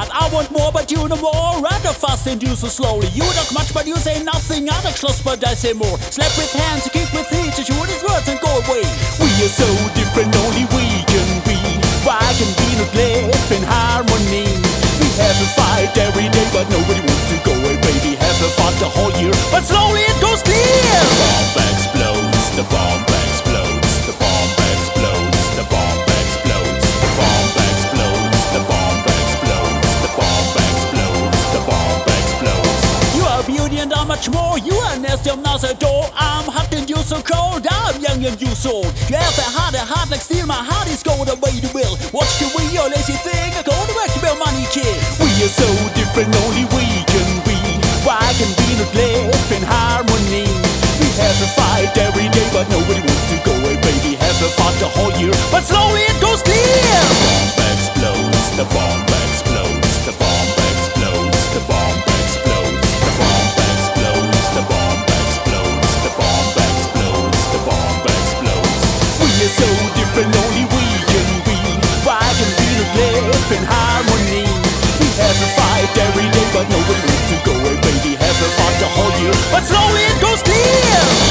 heart. I want more, but you know more. Rather fast and you so slowly. You talk much, but you say nothing. I talk close, but I say more. Slap with hands, kick with feet, to shoot his words and go away. We are so different, only we can be. Why can we not live in harmony? We have a fight every day, but nobody wants to go away, baby. Have a fight the whole year, but slowly it goes clear. The bomb explodes, the bomb explodes, the bomb explodes, the bomb explodes, the bomb explodes, the bomb explodes, the bomb explodes, the bomb explodes. You are beauty and I'm much more. You are nasty, I'm not a door. I'm hot and you so cold. I'm young and you so old. You have a heart like steel. My heart is going the way you will. Watch the way your lazy thing. I go to work to build money, kid. We are so different, only we can be. Why can we not live in harmony? We have a fight every day, but nobody wants to go away, baby. Have a fight the whole year, but slowly it goes clear. The bomb explodes, the bomb explodes, the bomb explodes, the bomb explodes, the bomb explodes, the bomb explodes, the bomb explodes, the bomb explodes. We are so different, only we can be. Why can we not live in harmony? We have a fight every day, but nobody wants to go away, baby. Have a fight the whole year, but slowly it goes clear.